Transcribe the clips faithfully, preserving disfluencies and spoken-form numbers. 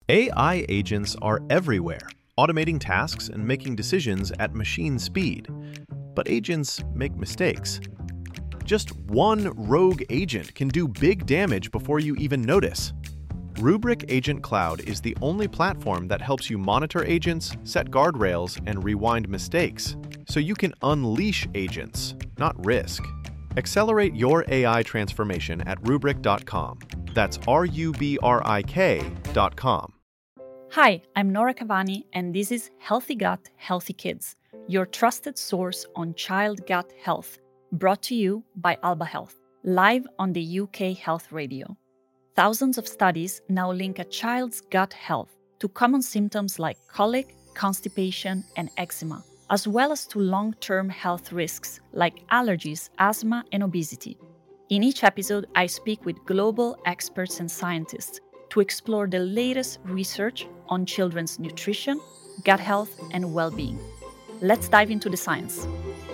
A I agents are everywhere, automating tasks and making decisions at machine speed. But agents make mistakes. Just one rogue agent can do big damage before you even notice. Rubrik Agent Cloud is the only platform that helps you monitor agents, set guardrails, and rewind mistakes, so you can unleash agents, not risk. Accelerate your A I transformation at rubrik dot com. That's R U B R I K dot com. Hi, I'm Nora Cavani, and this is Healthy Gut, Healthy Kids, your trusted source on child gut health, brought to you by Alba Health, live on the U K Health Radio. Thousands of studies now link a child's gut health to common symptoms like colic, constipation, and eczema, as well as to long-term health risks like allergies, asthma, and obesity. In each episode, I speak with global experts and scientists to explore the latest research on children's nutrition, gut health, and well-being. Let's dive into the science.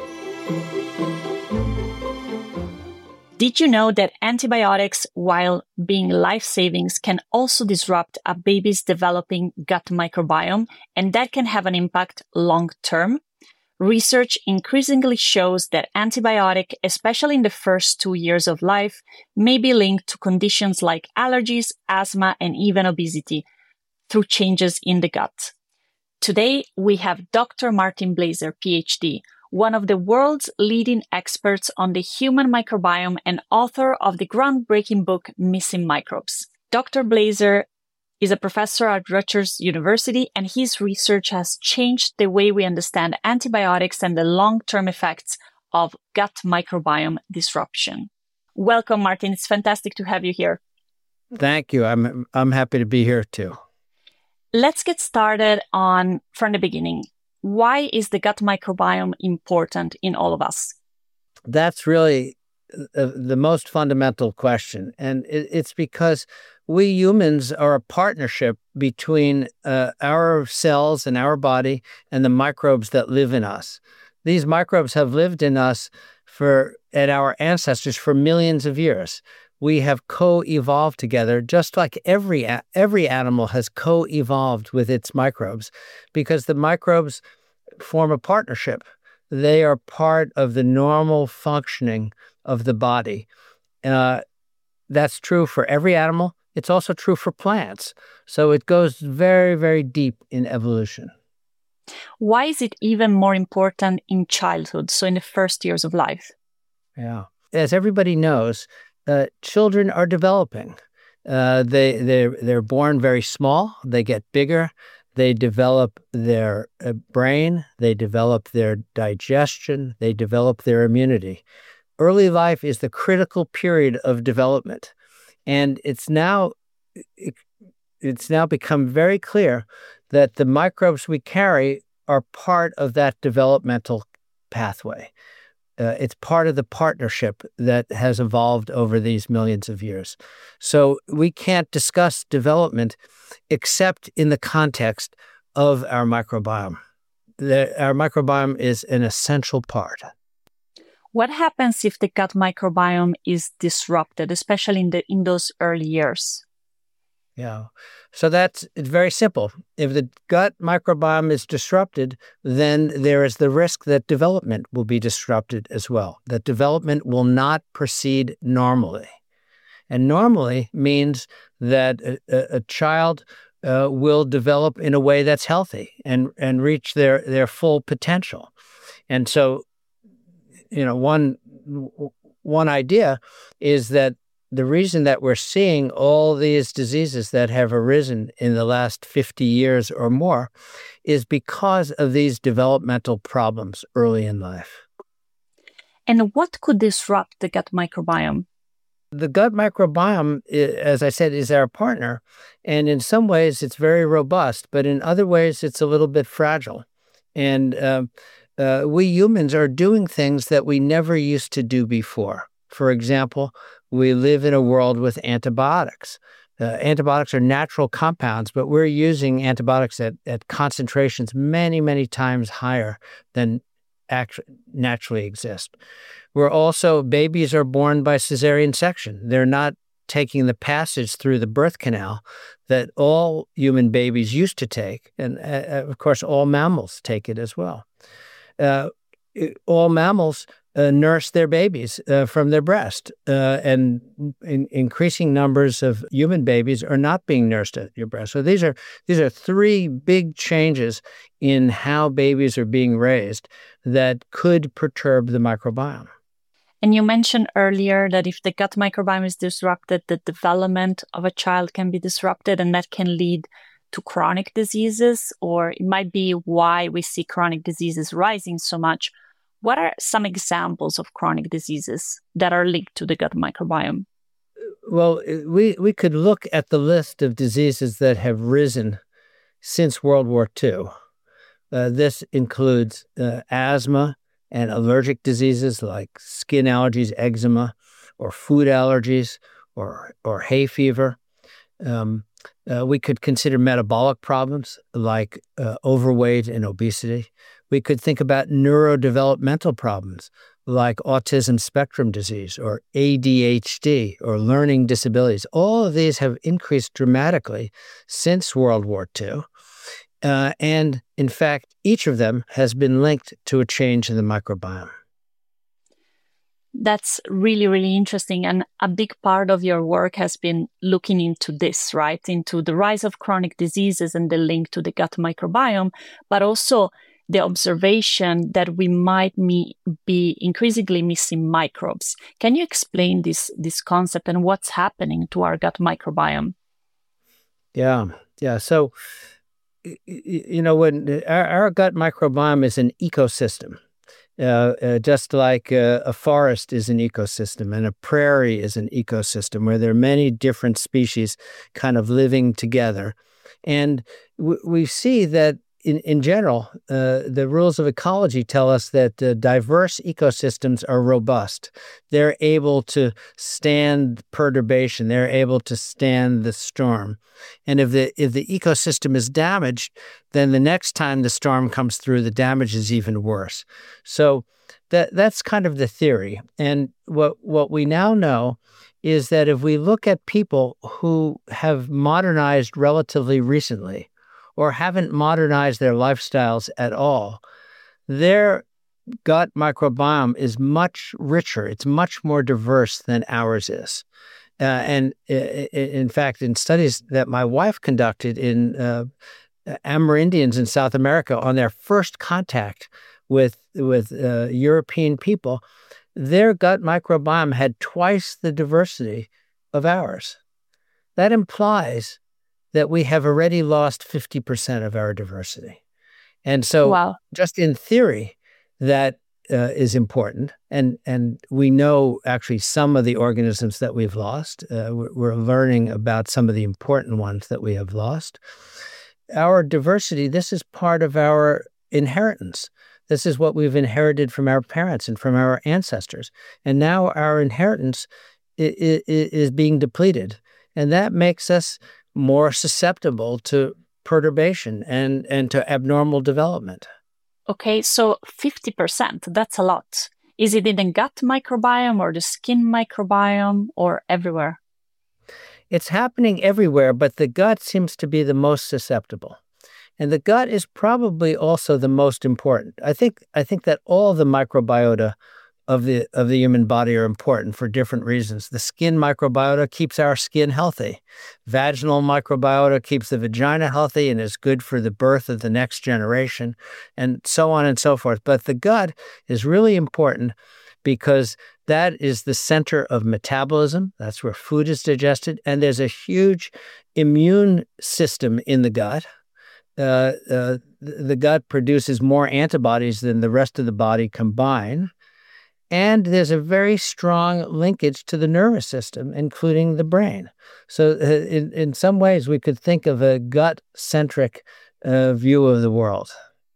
Did you know that antibiotics, while being life-saving, can also disrupt a baby's developing gut microbiome, and that can have an impact long-term? Research increasingly shows that antibiotic, especially in the first two years of life, may be linked to conditions like allergies, asthma, and even obesity through changes in the gut. Today, we have Doctor Martin Blaser, P H D, one of the world's leading experts on the human microbiome and author of the groundbreaking book, Missing Microbes. Doctor Blaser is a professor at Rutgers University, and his research has changed the way we understand antibiotics and the long-term effects of gut microbiome disruption. Welcome, Martin. It's fantastic to have you here. Thank you. I'm I'm happy to be here too. Let's get started on from the beginning. Why is the gut microbiome important in all of us? That's really the, the most fundamental question. And it, it's because we humans are a partnership between uh, our cells and our body and the microbes that live in us. These microbes have lived in us for and our ancestors for millions of years. We have co-evolved together, just like every every animal has co-evolved with its microbes, because the microbes form a partnership. They are part of the normal functioning of the body. Uh, that's true for every animal. It's also true for plants. So it goes very, very deep in evolution. Why is it even more important in childhood, so in the first years of life? Yeah. As everybody knows, uh, children are developing. Uh, they, they're, they're born very small. They get bigger. They develop their uh, brain. They develop their digestion. They develop their immunity. Early life is the critical period of development. And it's now, it, it's now become very clear that the microbes we carry are part of that developmental pathway. Uh, it's part of the partnership that has evolved over these millions of years. So we can't discuss development except in the context of our microbiome. The, our microbiome is an essential part. What happens if the gut microbiome is disrupted, especially in the in those early years? Yeah. So that's it's very simple. If the gut microbiome is disrupted, then there is the risk that development will be disrupted as well, that development will not proceed normally. And normally means that a, a, a child uh, will develop in a way that's healthy and, and reach their, their full potential. And so, you know, one one idea is that the reason that we're seeing all these diseases that have arisen in the last fifty years or more is because of these developmental problems early in life. And what could disrupt the gut microbiome? The gut microbiome, as I said, is our partner. And in some ways, it's very robust, but in other ways, it's a little bit fragile. And uh, uh, we humans are doing things that we never used to do before. For example, we live in a world with antibiotics. Uh, antibiotics are natural compounds, but we're using antibiotics at, at concentrations many, many times higher than actually naturally exist. We're also, babies are born by cesarean section. They're not taking the passage through the birth canal that all human babies used to take. And uh, of course, all mammals take it as well. Uh, all mammals uh, nurse their babies uh, from their breast. Uh, and in increasing numbers of human babies are not being nursed at your breast. So these are these are three big changes in how babies are being raised that could perturb the microbiome. And you mentioned earlier that if the gut microbiome is disrupted, the development of a child can be disrupted, and that can lead to chronic diseases, or it might be why we see chronic diseases rising so much. What are some examples of chronic diseases that are linked to the gut microbiome? Well, we, we could look at the list of diseases that have risen since World War Two. Uh, this includes uh, asthma and allergic diseases like skin allergies, eczema, or food allergies, or or hay fever. Um, uh, we could consider metabolic problems like uh, overweight and obesity. We could think about neurodevelopmental problems like autism spectrum disease or A D H D or learning disabilities. All of these have increased dramatically since World War Two. Uh, and in fact, each of them has been linked to a change in the microbiome. That's really, really interesting. And a big part of your work has been looking into this, right? Into the rise of chronic diseases and the link to the gut microbiome, but also the observation that we might me- be increasingly missing microbes. Can you explain this, this concept and what's happening to our gut microbiome? Yeah, yeah. So, you know, when our, our gut microbiome is an ecosystem, uh, uh, just like uh, a forest is an ecosystem and a prairie is an ecosystem where there are many different species kind of living together. And w- we see that in, in general, uh, the rules of ecology tell us that uh, diverse ecosystems are robust. They're able to stand perturbation. They're able to stand the storm. And if the if the ecosystem is damaged, then the next time the storm comes through, the damage is even worse. So that that's kind of the theory. And what what we now know is that if we look at people who have modernized relatively recently, or haven't modernized their lifestyles at all, their gut microbiome is much richer. It's much more diverse than ours is. Uh, and uh, in fact, in studies that my wife conducted in uh, Amerindians in South America on their first contact with, with uh, European people, their gut microbiome had twice the diversity of ours. That implies that we have already lost fifty percent of our diversity. And so Wow. just in theory, that uh, is important. And, and we know actually some of the organisms that we've lost. Uh, we're, we're learning about some of the important ones that we have lost. Our diversity, this is part of our inheritance. This is what we've inherited from our parents and from our ancestors. And now our inheritance is, is being depleted. And that makes us more susceptible to perturbation and, and to abnormal development. Okay, so fifty percent, that's a lot. Is it in the gut microbiome or the skin microbiome or everywhere? It's happening everywhere, but the gut seems to be the most susceptible. And the gut is probably also the most important. I think I think that all the microbiota of the of the human body are important for different reasons. The skin microbiota keeps our skin healthy. Vaginal microbiota keeps the vagina healthy and is good for the birth of the next generation, and so on and so forth. But the gut is really important because that is the center of metabolism. That's where food is digested. And there's a huge immune system in the gut. Uh, uh, the gut produces more antibodies than the rest of the body combined. And there's a very strong linkage to the nervous system, including the brain. So uh, in, in some ways, we could think of a gut-centric uh, view of the world.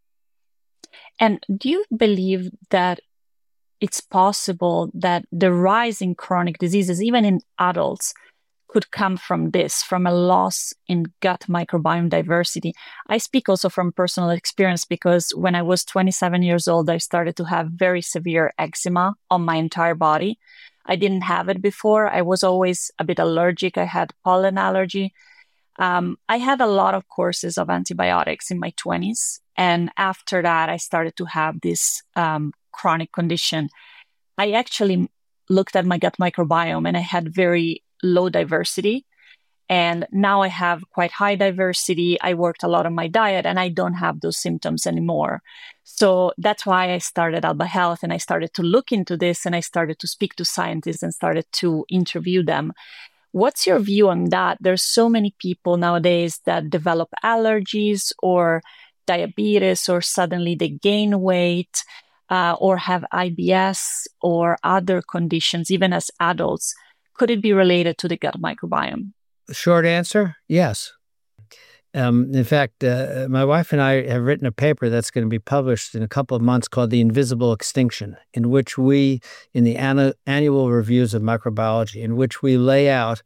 And do you believe that it's possible that the rise in chronic diseases, even in adults, could come from this, from a loss in gut microbiome diversity? I speak also from personal experience because when I was twenty-seven years old, I started to have very severe eczema on my entire body. I didn't have it before. I was always a bit allergic. I had pollen allergy. Um, I had a lot of courses of antibiotics in my twenties. And after that, I started to have this um, chronic condition. I actually looked at my gut microbiome and I had very low diversity. And now I have quite high diversity. I worked a lot on my diet and I don't have those symptoms anymore. So that's why I started Alba Health and I started to look into this and I started to speak to scientists and started to interview them. What's your view on that? There's so many people nowadays that develop allergies or diabetes, or suddenly they gain weight uh, or have I B S or other conditions, even as adults. Could it be related to the gut microbiome? Short answer, yes. Um, in fact, uh, my wife and I have written a paper that's going to be published in a couple of months called The Invisible Extinction, in which we, in the annu- annual reviews of microbiology, in which we lay out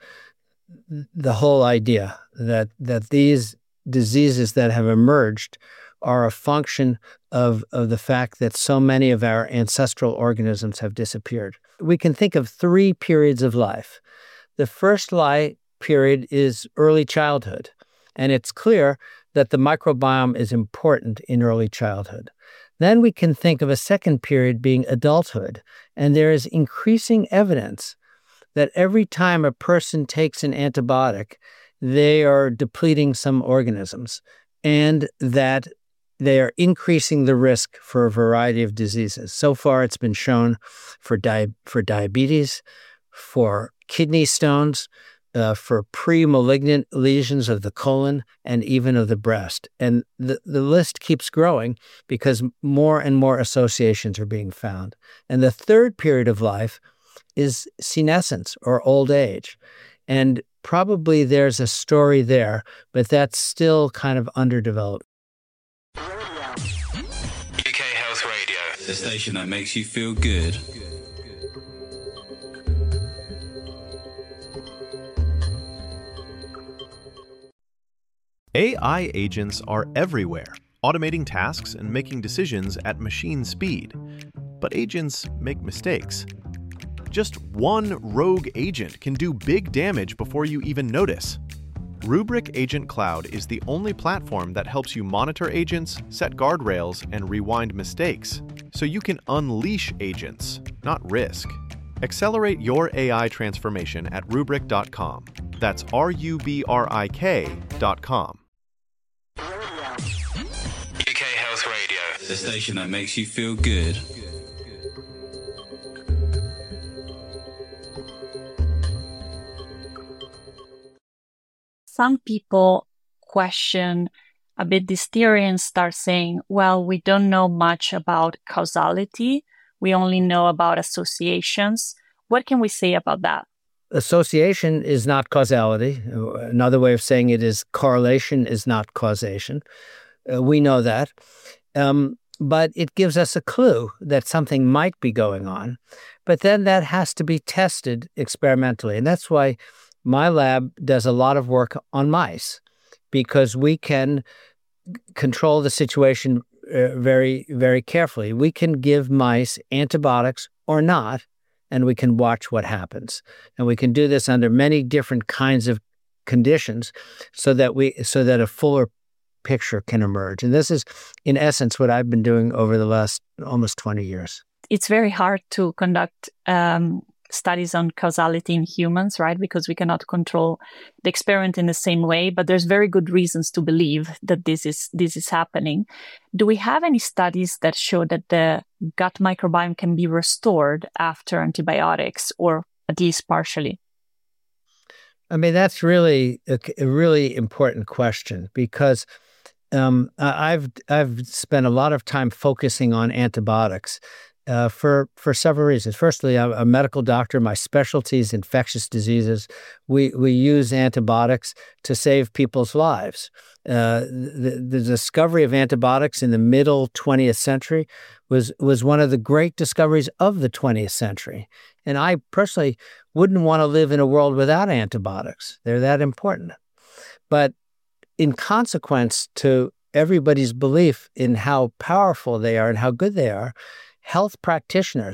the whole idea that that these diseases that have emerged are a function of, of the fact that so many of our ancestral organisms have disappeared. We can think of three periods of life. The first life period is early childhood. And it's clear that the microbiome is important in early childhood. Then we can think of a second period being adulthood. And there is increasing evidence that every time a person takes an antibiotic, they are depleting some organisms and that they are increasing the risk for a variety of diseases. So far, it's been shown for, di- for diabetes, for kidney stones, Uh, for pre-malignant lesions of the colon and even of the breast. And the, the list keeps growing because more and more associations are being found. And the third period of life is senescence or old age. And probably there's a story there, but that's still kind of underdeveloped. U K Health Radio, the station that makes you feel good. A I agents are everywhere, automating tasks and making decisions at machine speed. But agents make mistakes. Just one rogue agent can do big damage before you even notice. Rubrik Agent Cloud is the only platform that helps you monitor agents, set guardrails, and rewind mistakes, so you can unleash agents, not risk. Accelerate your A I transformation at rubrik dot com. That's R U B R I K dot com. U K Health Radio, the station that makes you feel good. Some people question a bit this theory and start saying, well, we don't know much about causality. We only know about associations. What can we say about that? Association is not causality. Another way of saying it is correlation is not causation. Uh, we know that. Um, but it gives us a clue that something might be going on. But then that has to be tested experimentally. And that's why my lab does a lot of work on mice, because we can control the situation uh, very, very carefully. We can give mice antibiotics or not, and we can watch what happens. And we can do this under many different kinds of conditions so that we so that a fuller picture can emerge. And this is, in essence, what I've been doing over the last almost twenty years. It's very hard to conduct um, studies on causality in humans, right? Because we cannot control the experiment in the same way, but there's very good reasons to believe that this is this is happening. Do we have any studies that show that the gut microbiome can be restored after antibiotics, or at least partially? I mean, that's really a, a really important question, because um, I've I've spent a lot of time focusing on antibiotics. Uh, for for several reasons. Firstly, I'm a medical doctor. My specialty is infectious diseases. We we use antibiotics to save people's lives. Uh, the, the discovery of antibiotics in the middle twentieth century was was one of the great discoveries of the twentieth century. And I personally wouldn't want to live in a world without antibiotics. They're that important. But in consequence to everybody's belief in how powerful they are and how good they are, health practitioners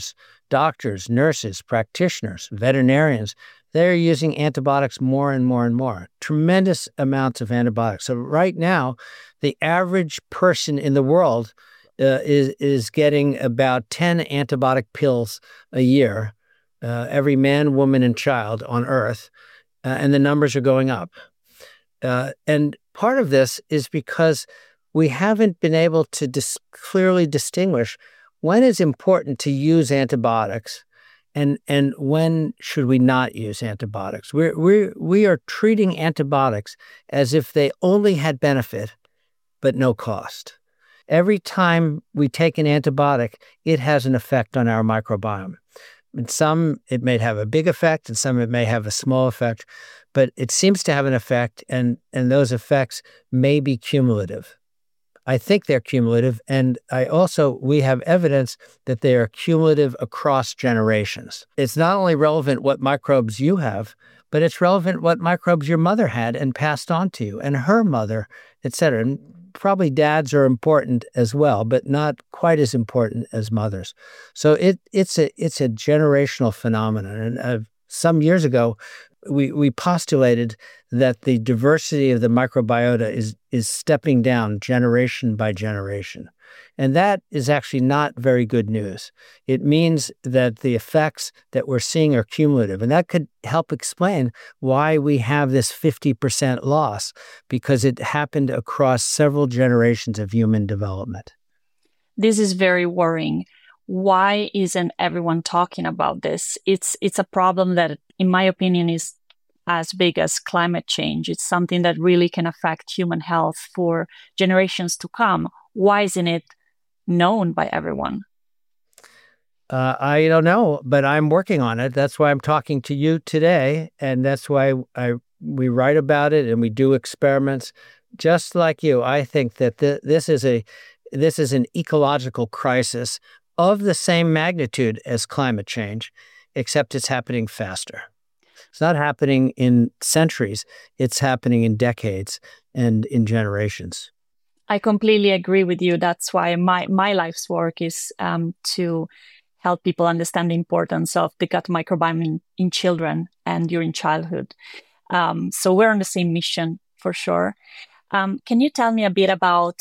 doctors, nurses, practitioners, veterinarians, they're using antibiotics more and more and more. Tremendous amounts of antibiotics. So right now, the average person in the world uh, is, is getting about ten antibiotic pills a year, uh, every man, woman, and child on Earth, uh, and the numbers are going up. Uh, and part of this is because we haven't been able to dis- clearly distinguish when it's important to use antibiotics and and when should we not use antibiotics. We're, we're, we are treating antibiotics as if they only had benefit but no cost. Every time we take an antibiotic, it has an effect on our microbiome. In some, it may have a big effect, and some it may have a small effect, but it seems to have an effect, and, and those effects may be cumulative. I think they're cumulative, and I also, we have evidence that they are cumulative across generations. It's not only relevant what microbes you have, but it's relevant what microbes your mother had and passed on to you, and her mother, et cetera. And probably dads are important as well, but not quite as important as mothers. So it it's a it's a generational phenomenon. And uh, some years ago, we we postulated that the diversity of the microbiota is is stepping down generation by generation. And that is actually not very good news. It means that the effects that we're seeing are cumulative. And that could help explain why we have this fifty percent loss, because it happened across several generations of human development. This is very worrying. Why isn't everyone talking about this? It's it's a problem that, in my opinion, is as big as climate change. It's something that really can affect human health for generations to come. Why isn't it known by everyone? Uh, I don't know, but I'm working on it. That's why I'm talking to you today, and that's why I we write about it and we do experiments. Just like you, I think that th- this is a this is an ecological crisis of the same magnitude as climate change, except it's happening faster. It's not happening in centuries. It's happening in decades and in generations. I completely agree with you. That's why my, my life's work is um, to help people understand the importance of the gut microbiome in, in children and during childhood. Um, so we're on the same mission for sure. Um, can you tell me a bit about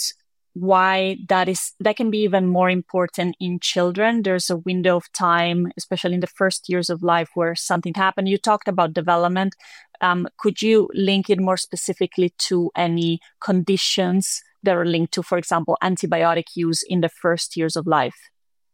why that is that can be even more important in children? There's a window of time, especially in the first years of life, where something happened. You talked about development. Um, could you link it more specifically to any conditions that are linked to, for example, antibiotic use in the first years of life?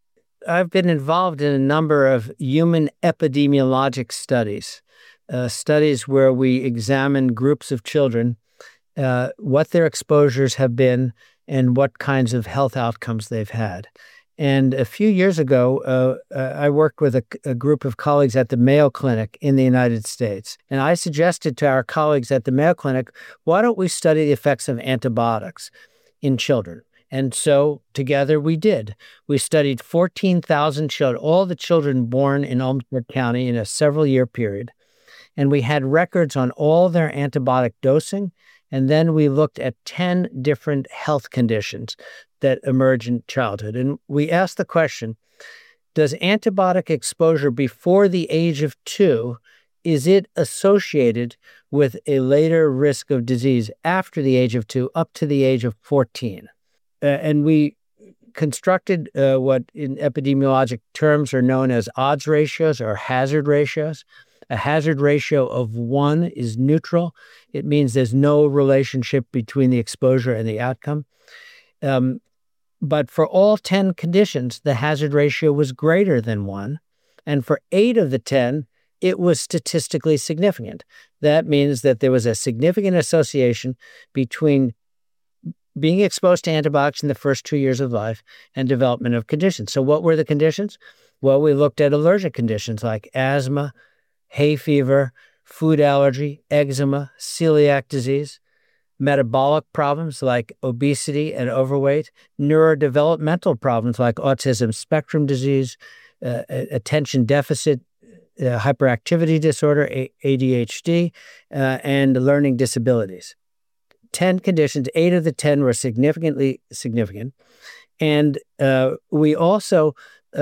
I've been involved in a number of human epidemiologic studies, uh, studies where we examine groups of children, uh, what their exposures have been, and what kinds of health outcomes they've had. And a few years ago, uh, uh, I worked with a, a group of colleagues at the Mayo Clinic in the United States. And I suggested to our colleagues at the Mayo Clinic, why don't we study the effects of antibiotics in children? And so together we did. We studied fourteen thousand children, all the children born in Olmsted County in a several year period. And we had records on all their antibiotic dosing. And then we looked at ten different health conditions that emerge in childhood. And we asked the question, does antibiotic exposure before the age of two, is it associated with a later risk of disease after the age of two up to the age of fourteen? Uh, and we constructed uh, what in epidemiologic terms are known as odds ratios or hazard ratios. A hazard ratio of one is neutral. It means there's no relationship between the exposure and the outcome. Um, but for all ten conditions, the hazard ratio was greater than one. And for eight of the ten, it was statistically significant. That means that there was a significant association between being exposed to antibiotics in the first two years of life and development of conditions. So what were the conditions? Well, we looked at allergic conditions like asthma, hay fever, food allergy, eczema, celiac disease, metabolic problems like obesity and overweight, neurodevelopmental problems like autism spectrum disease, uh, attention deficit, uh, hyperactivity disorder, A D H D, uh, and learning disabilities. ten conditions, eight of the ten were significantly significant. And uh, we also uh,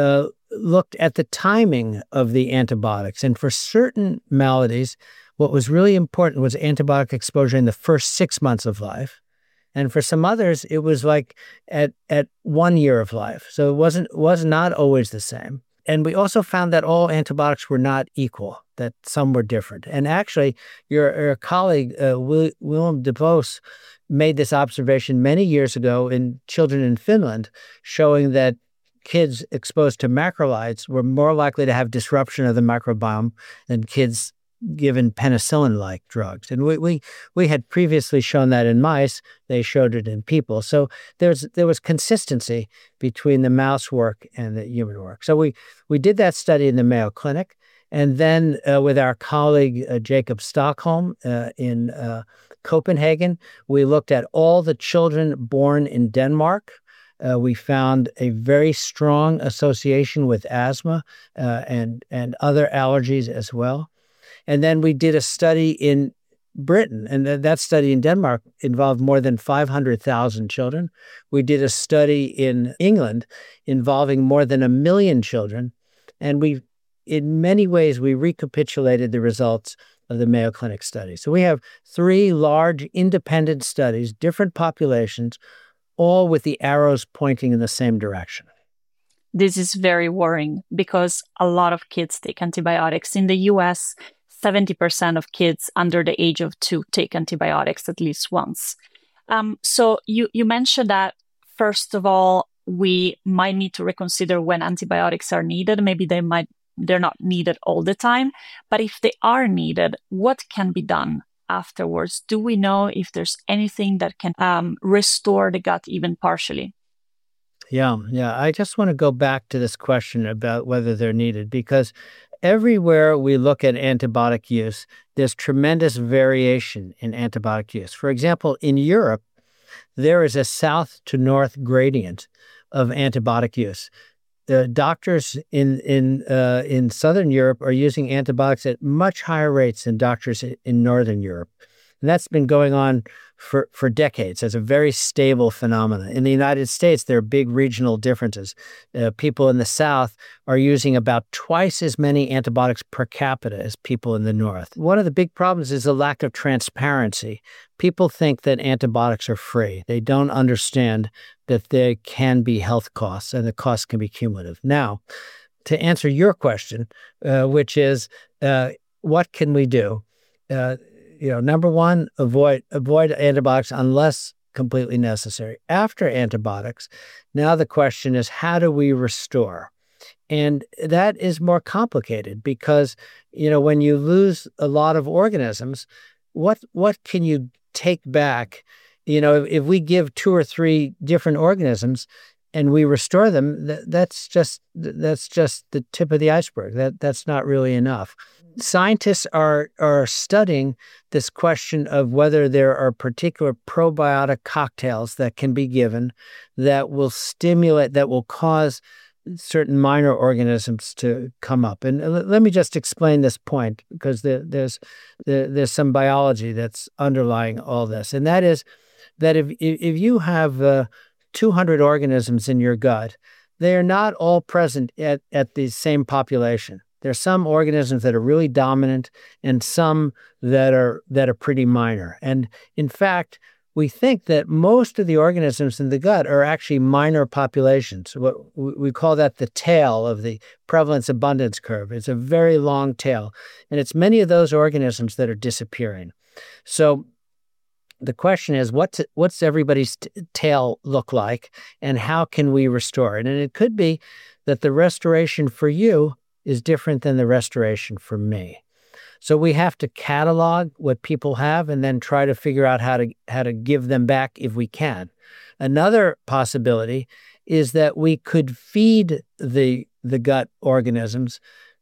looked at the timing of the antibiotics. And for certain maladies, what was really important was antibiotic exposure in the first six months of life. And for some others, it was like at, at one year of life. So it wasn't was not always the same. And we also found that all antibiotics were not equal, that some were different. And actually, your, your colleague, uh, Will, Willem de Vos, made this observation many years ago in children in Finland, showing that kids exposed to macrolides were more likely to have disruption of the microbiome than kids given penicillin-like drugs. And we, we we had previously shown that in mice. They showed it in people. So there's there was consistency between the mouse work and the human work. So we, we did that study in the Mayo Clinic. And then uh, with our colleague uh, Jacob Stockholm uh, in uh, Copenhagen, we looked at all the children born in Denmark. Uh, we found a very strong association with asthma uh, and, and other allergies as well. And then we did a study in Britain, and th- that study in Denmark involved more than five hundred thousand children. We did a study in England involving more than a million children. And we, in many ways, we recapitulated the results of the Mayo Clinic study. So we have three large independent studies, different populations, all with the arrows pointing in the same direction. This is very worrying because a lot of kids take antibiotics. In the U S, seventy percent of kids under the age of two take antibiotics at least once. Um, so you, you mentioned that, first of all, we might need to reconsider when antibiotics are needed. Maybe they might, they're not needed all the time. But if they are needed, what can be done afterwards? Do we know if there's anything that can um, restore the gut even partially? Yeah, yeah. I just want to go back to this question about whether they're needed, because everywhere we look at antibiotic use, there's tremendous variation in antibiotic use. For example, in Europe, there is a south to north gradient of antibiotic use. The doctors in in uh, in Southern Europe are using antibiotics at much higher rates than doctors in Northern Europe. And that's been going on for, for decades as a very stable phenomenon. In the United States, there are big regional differences. Uh, people in the South are using about twice as many antibiotics per capita as people in the North. One of the big problems is the lack of transparency. People think that antibiotics are free. They don't understand that there can be health costs and the costs can be cumulative. Now, to answer your question, uh, which is, uh, what can we do? Uh, You know, number one, avoid avoid antibiotics unless completely necessary. After antibiotics, now the question is, how do we restore? And that is more complicated because, you know, when you lose a lot of organisms, what what can you take back? You know, if, if we give two or three different organisms and we restore them, that, that's just that's just the tip of the iceberg. That that's not really enough. Scientists are are studying this question of whether there are particular probiotic cocktails that can be given that will stimulate, that will cause certain minor organisms to come up. And let me just explain this point, because there, there's there, there's some biology that's underlying all this, and that is that if if you have uh, two hundred organisms in your gut, they are not all present at at the same population. There are some organisms that are really dominant and some that are that are pretty minor. And in fact, we think that most of the organisms in the gut are actually minor populations. What we call that the tail of the prevalence abundance curve. It's a very long tail. And it's many of those organisms that are disappearing. So the question is, what's, what's everybody's t- tail look like and how can we restore it? And it could be that the restoration for you is different than the restoration for me. So we have to catalog what people have and then try to figure out how to how to give them back if we can. Another possibility is that we could feed the the gut organisms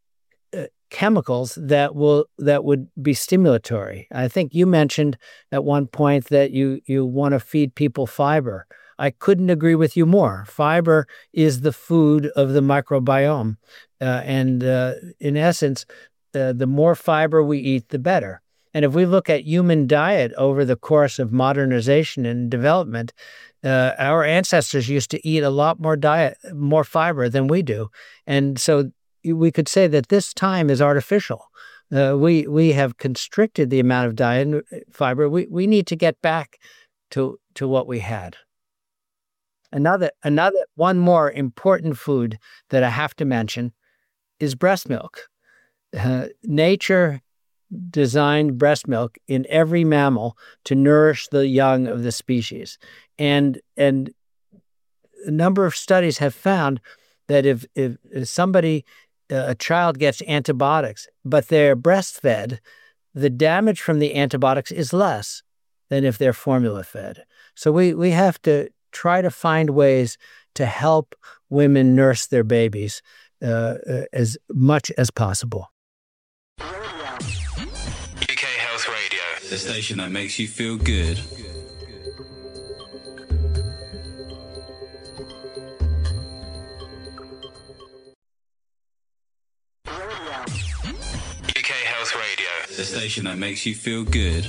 uh, chemicals that will that would be stimulatory. I think you mentioned at one point that you you want to feed people fiber. I couldn't agree with you more. Fiber is the food of the microbiome. Uh, and uh, in essence, uh, the more fiber we eat, the better. And if we look at human diet over the course of modernization and development, Uh, our ancestors used to eat a lot more diet, more fiber than we do. And so we could say that this time is artificial. Uh, we we have constricted the amount of diet fiber. We we need to get back to to what we had. Another another one more important food that I have to mention is breast milk. Uh, nature designed breast milk in every mammal to nourish the young of the species, and and a number of studies have found that if if, if somebody uh, a child gets antibiotics but they're breastfed, the damage from the antibiotics is less than if they're formula fed. So we we have to try to find ways to help women nurse their babies uh, uh, as much as possible. U K Health Radio, the station that makes you feel good. U K Health Radio, the station that makes you feel good.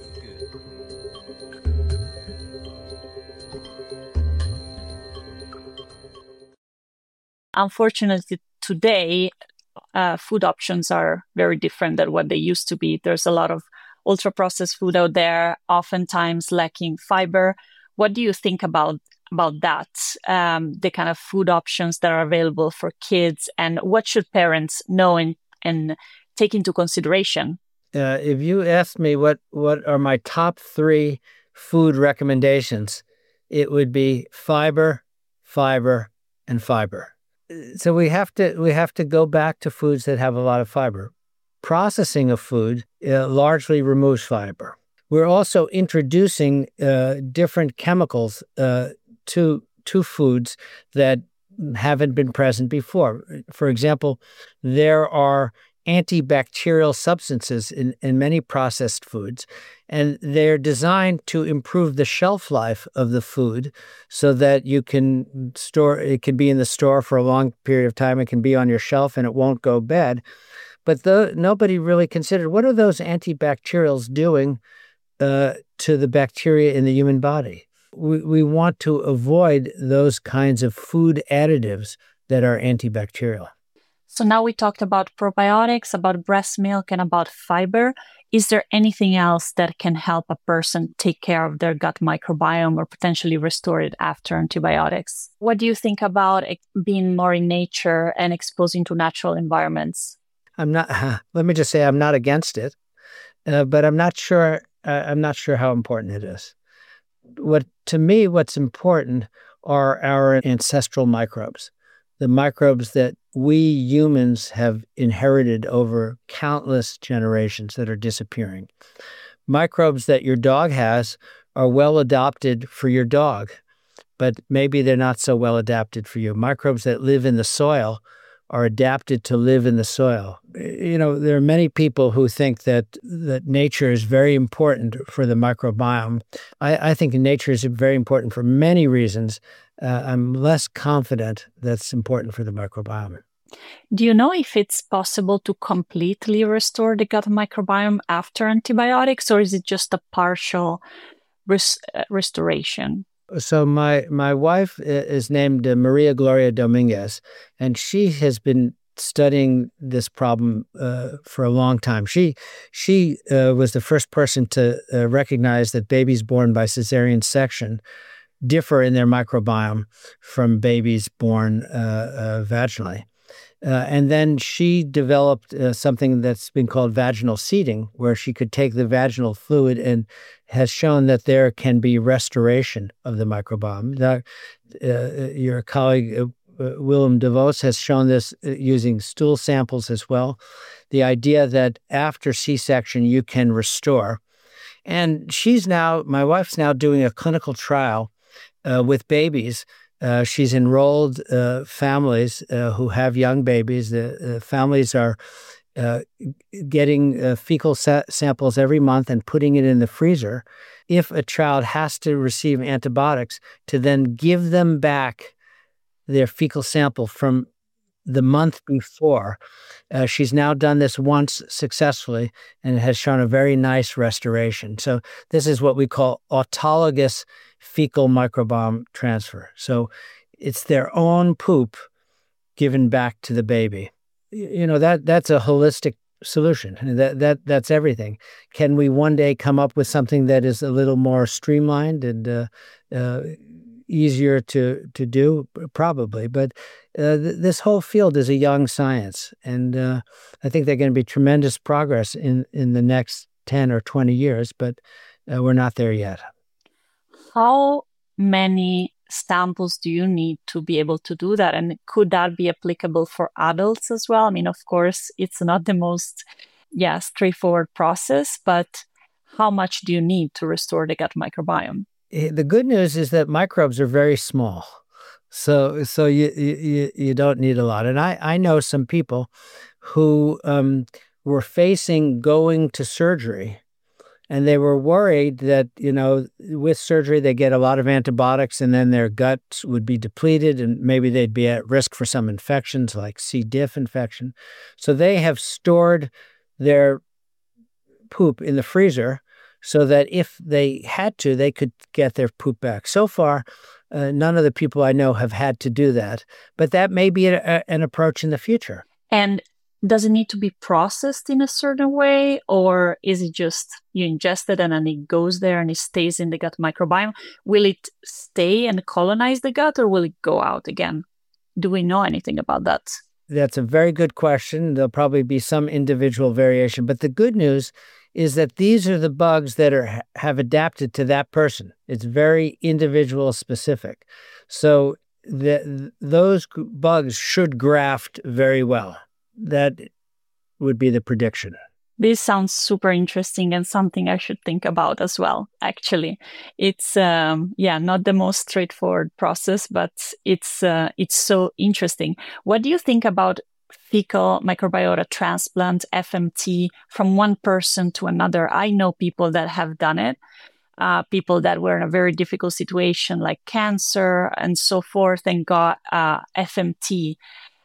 Unfortunately, today, uh, food options are very different than what they used to be. There's a lot of ultra-processed food out there, oftentimes lacking fiber. What do you think about about that? Um, the kind of food options that are available for kids, and what should parents know and, and take into consideration? Uh, if you asked me what, what are my top three food recommendations, it would be fiber, fiber, and fiber. So we have to we have to go back to foods that have a lot of fiber. Processing of food uh, largely removes fiber. We're also introducing uh, different chemicals uh, to to foods that haven't been present before. For example, there are antibacterial substances in, in many processed foods, and they're designed to improve the shelf life of the food so that you can store, it can be in the store for a long period of time, it can be on your shelf and it won't go bad. But the, nobody really considered, what are those antibacterials doing uh, to the bacteria in the human body? We, we want to avoid those kinds of food additives that are antibacterial. So now we talked about probiotics, about breast milk, and about fiber. Is there anything else that can help a person take care of their gut microbiome or potentially restore it after antibiotics? What do you think about being more in nature and exposing to natural environments? I'm not. Uh, let me just say I'm not against it, uh, but I'm not sure. Uh, I'm not sure how important it is. What to me, what's important are our ancestral microbes, the microbes that we humans have inherited over countless generations that are disappearing. Microbes that your dog has are well adapted for your dog, but maybe they're not so well adapted for you. Microbes that live in the soil are adapted to live in the soil. You know, there are many people who think that that nature is very important for the microbiome. I, I think nature is very important for many reasons. Uh, I'm less confident that's important for the microbiome. Do you know if it's possible to completely restore the gut microbiome after antibiotics, or is it just a partial res- uh, restoration? So my my wife is named uh, Maria Gloria Dominguez, and she has been studying this problem uh, for a long time. She she uh, was the first person to uh, recognize that babies born by cesarean section differ in their microbiome from babies born uh, uh, vaginally. Uh, and then she developed uh, something that's been called vaginal seeding, where she could take the vaginal fluid and has shown that there can be restoration of the microbiome. That, uh, your colleague, uh, Willem de Vos, has shown this uh, using stool samples as well. The idea that after C-section, you can restore. And she's now, my wife's now doing a clinical trial uh, with babies. Uh, she's enrolled uh, families uh, who have young babies. The uh, families are uh, getting uh, fecal sa- samples every month and putting it in the freezer. If a child has to receive antibiotics, to then give them back their fecal sample from the month before. Uh, she's now done this once successfully and has shown a very nice restoration. So this is what we call autologous fecal microbiome transfer. So it's their own poop given back to the baby. You know, that that's a holistic solution. That that that's everything. Can we one day come up with something that is a little more streamlined and uh, uh, easier to to do? Probably, but uh, th- this whole field is a young science, and uh, I think there's going to be tremendous progress in in the next ten or twenty years. But uh, we're not there yet. How many samples do you need to be able to do that? And could that be applicable for adults as well? I mean, of course, it's not the most, yeah, straightforward process, but how much do you need to restore the gut microbiome? The good news is that microbes are very small. So so you you, you don't need a lot. And I, I know some people who um, were facing going to surgery. And they were worried that, you know, with surgery, they get a lot of antibiotics and then their guts would be depleted and maybe they'd be at risk for some infections like C. diff infection. So they have stored their poop in the freezer so that if they had to, they could get their poop back. So far, uh, none of the people I know have had to do that, but that may be a, a, an approach in the future. And does it need to be processed in a certain way, or is it just you ingest it and then it goes there and it stays in the gut microbiome? Will it stay and colonize the gut, or will it go out again? Do we know anything about that? That's a very good question. There'll probably be some individual variation, but the good news is that these are the bugs that are have adapted to that person. It's very individual specific. So the, those bugs should graft very well. That would be the prediction. This sounds super interesting and something I should think about as well, actually. It's, um, yeah, not the most straightforward process, but it's uh, it's so interesting. What do you think about fecal microbiota transplant, F M T, from one person to another? I know people that have done it, uh, people that were in a very difficult situation like cancer and so forth and got uh, F M T.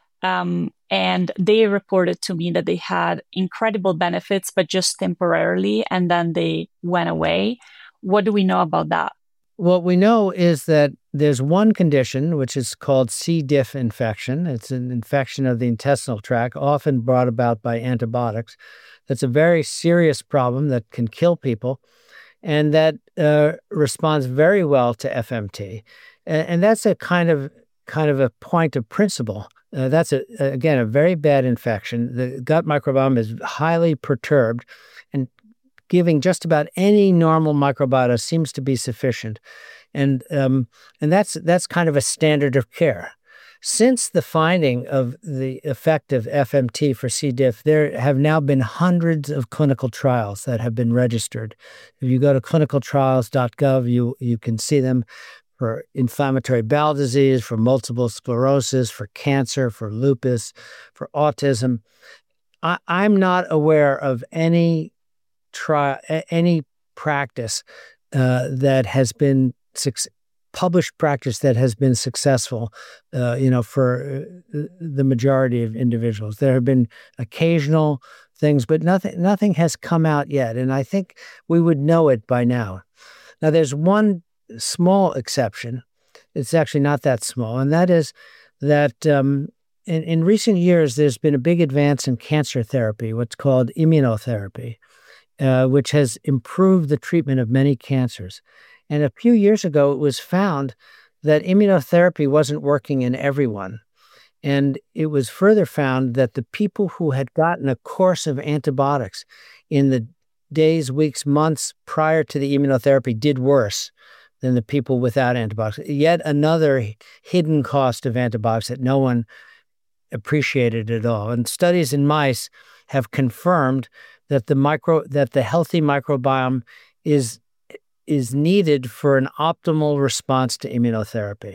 Um, and they reported to me that they had incredible benefits, but just temporarily, and then they went away. What do we know about that? What we know is that there's one condition, which is called C. diff infection. It's an infection of the intestinal tract, often brought about by antibiotics. That's a very serious problem that can kill people, and that uh, responds very well to F M T. And, and that's a kind of kind of a point of principle. Uh, that's, a, again, a very bad infection. The gut microbiome is highly perturbed, and giving just about any normal microbiota seems to be sufficient. And um, and that's that's kind of a standard of care. Since the finding of the effect of F M T for C. diff, there have now been hundreds of clinical trials that have been registered. If you go to clinical trials dot gov, you, you can see them for inflammatory bowel disease, for multiple sclerosis, for cancer, for lupus, for autism. I, I'm not aware of any tri- any practice uh, that has been su- published practice that has been successful, uh, you know, for uh, the majority of individuals. There have been occasional things, but nothing nothing has come out yet, and I think we would know it by now. Now, there's one small exception. It's actually not that small, and that is that um, in, in recent years, there's been a big advance in cancer therapy, what's called immunotherapy, uh, which has improved the treatment of many cancers. And a few years ago, it was found that immunotherapy wasn't working in everyone. And it was further found that the people who had gotten a course of antibiotics in the days, weeks, months prior to the immunotherapy did worse than the people without antibiotics. Yet another hidden cost of antibiotics that no one appreciated at all. And studies in mice have confirmed that the micro that the healthy microbiome is is needed for an optimal response to immunotherapy.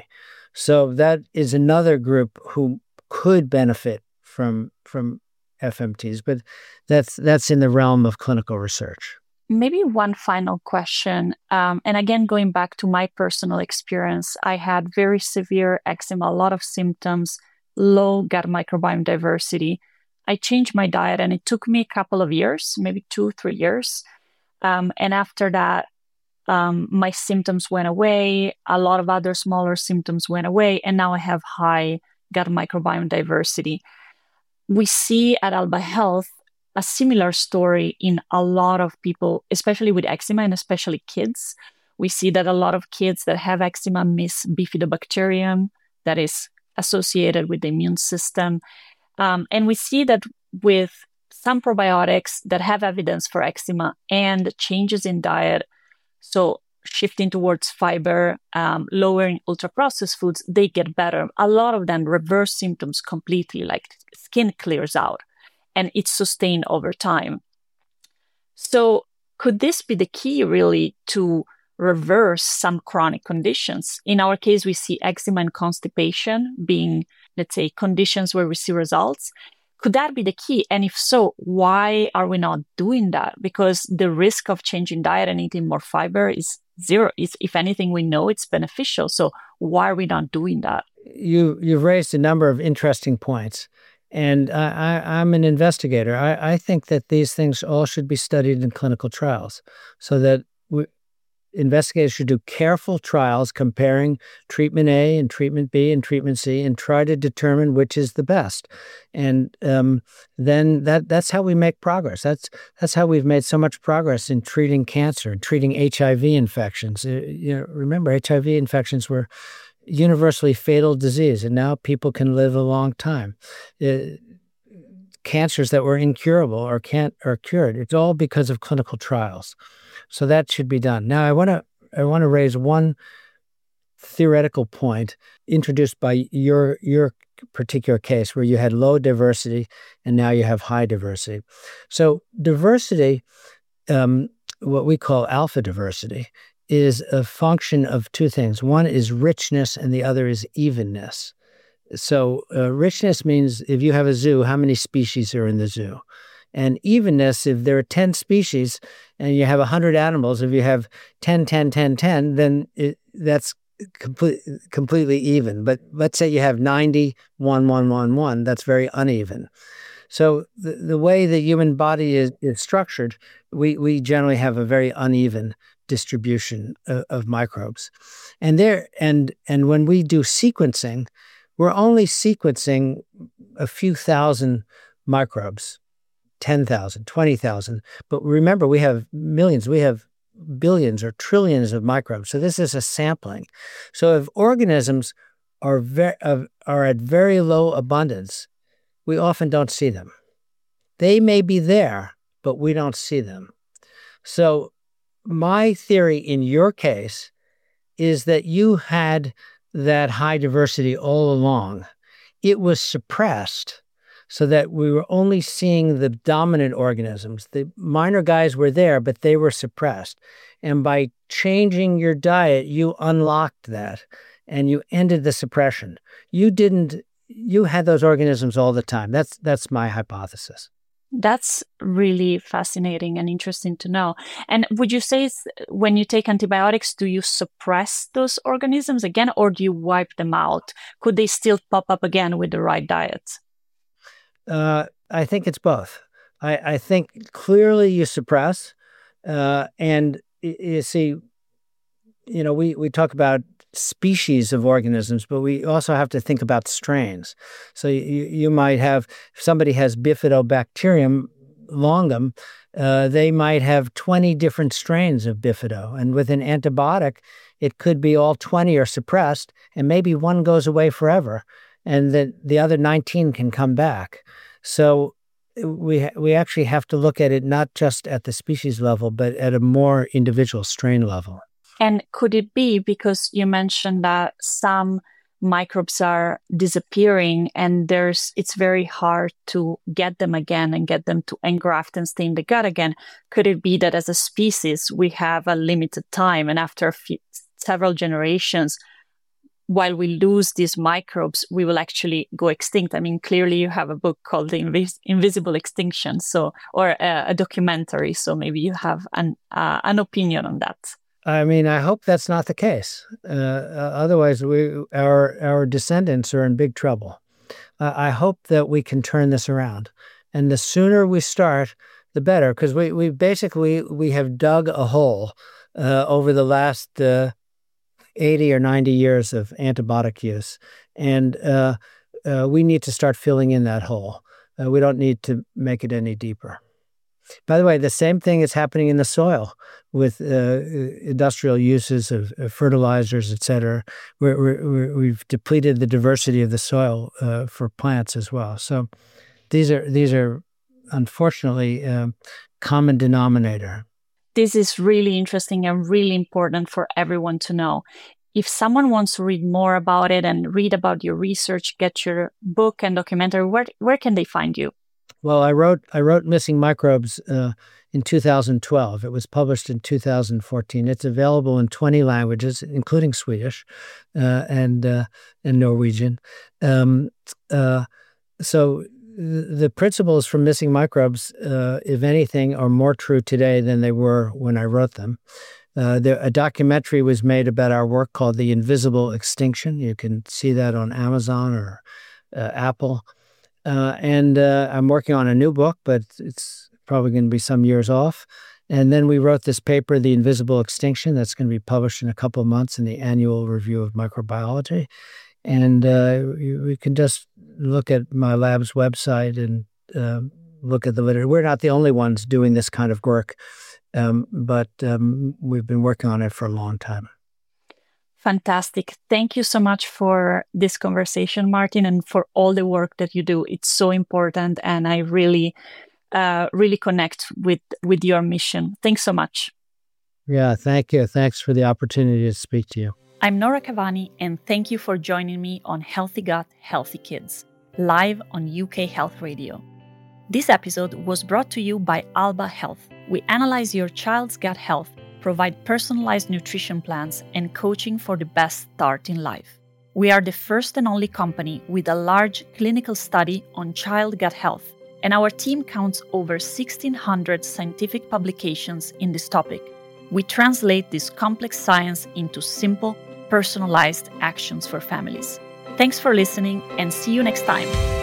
So that is another group who could benefit from from F M Ts, but that's that's in the realm of clinical research. Maybe one final question. Um, and again, going back to my personal experience, I had very severe eczema, a lot of symptoms, low gut microbiome diversity. I changed my diet and it took me a couple of years, maybe two, three years. Um, and after that, um, my symptoms went away. A lot of other smaller symptoms went away. And now I have high gut microbiome diversity. We see at Alba Health a similar story in a lot of people, especially with eczema and especially kids. We see that a lot of kids that have eczema miss bifidobacterium that is associated with the immune system. Um, and we see that with some probiotics that have evidence for eczema and changes in diet, so shifting towards fiber, um, lowering ultra-processed foods, they get better. A lot of them reverse symptoms completely, like skin clears out, and it's sustained over time. So could this be the key really to reverse some chronic conditions? In our case, we see eczema and constipation being, let's say, conditions where we see results. Could that be the key? And if so, why are we not doing that? Because the risk of changing diet and eating more fiber is zero. It's, if anything, we know it's beneficial. So why are we not doing that? You, you've raised a number of interesting points. And I, I, I'm an investigator. I, I think that these things all should be studied in clinical trials so that we, investigators should do careful trials comparing treatment A and treatment B and treatment C and try to determine which is the best. And um, then that that's how we make progress. That's that's how we've made so much progress in treating cancer, treating H I V infections. Uh, you know, remember, H I V infections were universally fatal disease, and now people can live a long time. Uh, cancers that were incurable or can't are cured. It's all because of clinical trials. So that should be done. Now, I want to I want to raise one theoretical point introduced by your your particular case, where you had low diversity and now you have high diversity. So diversity, um, what we call alpha diversity, is a function of two things. One is richness, and the other is evenness. So uh, richness means if you have a zoo, how many species are in the zoo? And evenness, if there are ten species and you have one hundred animals, if you have ten, ten, ten, ten, then it, that's complete, completely even. But let's say you have ninety, one, one, one, one, that's very uneven. So the, the way the human body is, is structured, we, we generally have a very uneven distribution of, of microbes. And there, and and when we do sequencing, we're only sequencing a few thousand microbes. ten thousand, twenty thousand. But remember, we have millions, we have billions or trillions of microbes. So this is a sampling. So if organisms are very, uh, are at very low abundance, we often don't see them. They may be there, but we don't see them. So my theory in your case is that you had that high diversity all along. It was suppressed so that we were only seeing the dominant organisms. The minor guys were there, but they were suppressed. And by changing your diet, you unlocked that and you ended the suppression. You didn't, you had those organisms all the time. That's, that's my hypothesis. That's really fascinating and interesting to know. And would you say when you take antibiotics, do you suppress those organisms again, or do you wipe them out? Could they still pop up again with the right diet? Uh, I think it's both. I, I think clearly you suppress, uh, and you see, you know, we, we talk about species of organisms, but we also have to think about strains. So you, you might have, if somebody has Bifidobacterium longum, uh, they might have twenty different strains of Bifido. And with an antibiotic, it could be all twenty are suppressed, and maybe one goes away forever, and the, the other nineteen can come back. So we we actually have to look at it not just at the species level, but at a more individual strain level. And could it be because you mentioned that some microbes are disappearing and there's it's very hard to get them again and get them to engraft and stay in the gut again? Could it be that as a species, we have a limited time, and after a few, several generations, while we lose these microbes, we will actually go extinct? I mean, clearly you have a book called The Invis- Invisible Extinction, so or a, a documentary, so maybe you have an uh, an opinion on that. I mean, I hope that's not the case. Uh, uh, otherwise, we our our descendants are in big trouble. Uh, I hope that we can turn this around, and the sooner we start, the better. Because we we basically we have dug a hole uh, over the last uh, eighty or ninety years of antibiotic use. And uh, uh, we need to start filling in that hole. Uh, we don't need to make it any deeper. By the way, the same thing is happening in the soil with uh, industrial uses of, of fertilizers, et cetera. We're, we're, we've depleted the diversity of the soil uh, for plants as well. So these are these are unfortunately um, common denominator. This is really interesting and really important for everyone to know. If someone wants to read more about it and read about your research, get your book and documentary, where where can they find you? Well, I wrote I wrote Missing Microbes uh, in two thousand twelve. It was published in two thousand fourteen. It's available in twenty languages, including Swedish uh, and uh, and Norwegian. Um, uh, so the principles from Missing Microbes, uh, if anything, are more true today than they were when I wrote them. Uh, there, a documentary was made about our work called The Invisible Extinction. You can see that on Amazon or uh, Apple. Uh, and uh, I'm working on a new book, but it's probably going to be some years off. And then we wrote this paper, The Invisible Extinction, that's going to be published in a couple of months in the Annual Review of Microbiology. And uh, we can just look at my lab's website and uh, look at the literature. We're not the only ones doing this kind of work, um, but um, we've been working on it for a long time. Fantastic. Thank you so much for this conversation, Martin, and for all the work that you do. It's so important, and I really, uh, really connect with, with your mission. Thanks so much. Yeah, thank you. Thanks for the opportunity to speak to you. I'm Nora Cavani, and thank you for joining me on Healthy Gut, Healthy Kids, live on U K Health Radio. This episode was brought to you by Alba Health. We analyze your child's gut health, provide personalized nutrition plans, and coaching for the best start in life. We are the first and only company with a large clinical study on child gut health, and our team counts over sixteen hundred scientific publications in this topic. We translate this complex science into simple, personalized actions for families. Thanks for listening, and see you next time.